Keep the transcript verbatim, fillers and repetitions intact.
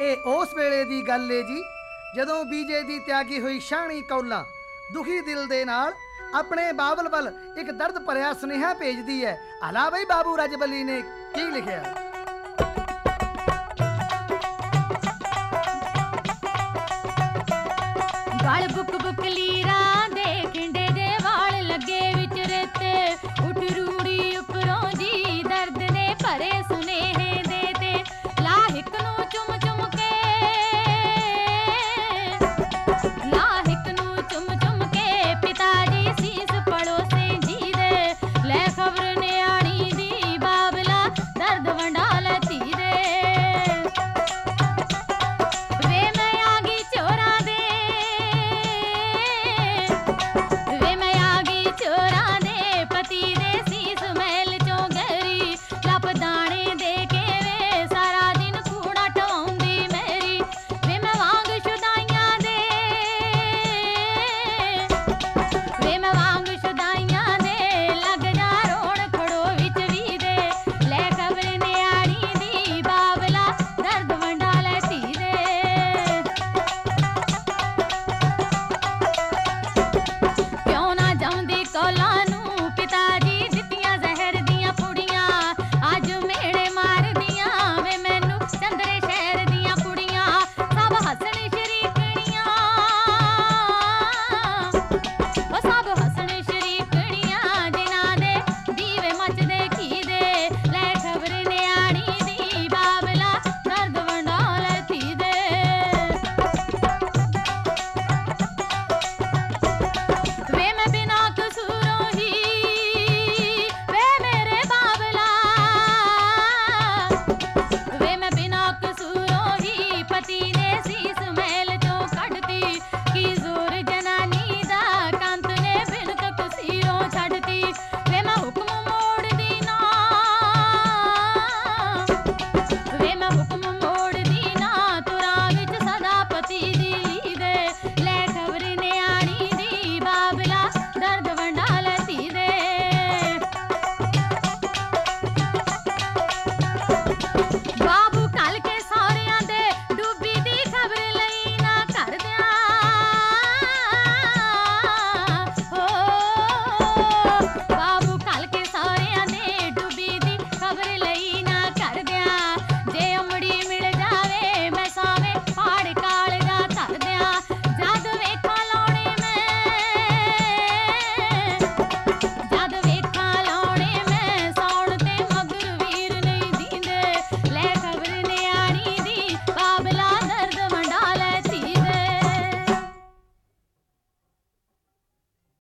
ਇਹ ਉਸ ਵੇਲੇ ਦੀ ਗੱਲ ਏ ਜੀ ਜਦੋਂ ਬੀਜੇ ਦੀ ਤਿਆਗੀ ਹੋਈ ਸ਼ਾਹਣੀ ਕੌਲਾਂ ਦੁਖੀ ਦਿਲ ਦੇ ਨਾਲ ਆਪਣੇ ਬਾਬਲ ਵੱਲ ਇੱਕ ਦਰਦ ਭਰਿਆ ਸੁਨੇਹਾ ਭੇਜਦੀ ਹੈ। ਆਲਾ ਬਈ ਬਾਬੂ ਰਜਬਲੀ ਨੇ ਕੀ ਲਿਖਿਆ। ਗਲ ਬੁੱਕ